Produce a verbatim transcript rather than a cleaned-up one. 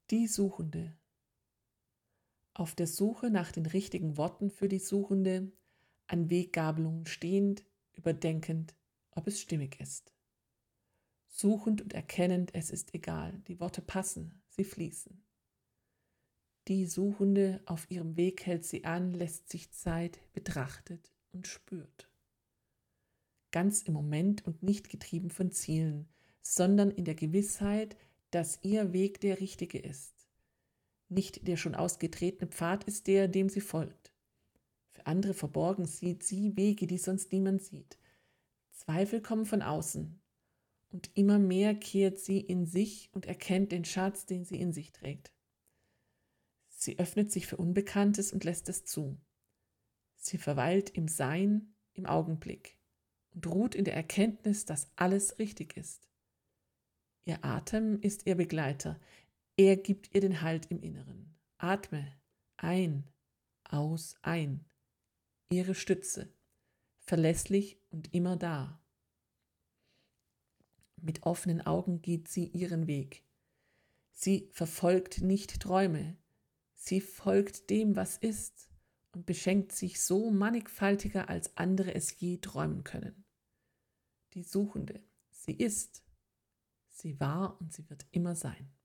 Die Suchende. Auf der Suche nach den richtigen Worten für die Suchende, an Weggabelungen stehend, überdenkend, ob es stimmig ist. Suchend und erkennend, es ist egal, die Worte passen, sie fließen. Die Suchende auf ihrem Weg hält sie an, lässt sich Zeit, betrachtet und spürt. Ganz im Moment und nicht getrieben von Zielen, sondern in der Gewissheit, dass ihr Weg der richtige ist. Nicht der schon ausgetretene Pfad ist der, dem sie folgt. Für andere verborgen sieht sie Wege, die sonst niemand sieht. Zweifel kommen von außen. Und immer mehr kehrt sie in sich und erkennt den Schatz, den sie in sich trägt. Sie öffnet sich für Unbekanntes und lässt es zu. Sie verweilt im Sein, im Augenblick und ruht in der Erkenntnis, dass alles richtig ist. Ihr Atem ist ihr Begleiter. Er gibt ihr den Halt im Inneren. Atme ein, aus, ein. Ihre Stütze, verlässlich und immer da. Mit offenen Augen geht sie ihren Weg. Sie verfolgt nicht Träume. Sie folgt dem, was ist und beschenkt sich so mannigfaltiger, als andere es je träumen können. Die Suchende, sie ist, sie war und sie wird immer sein.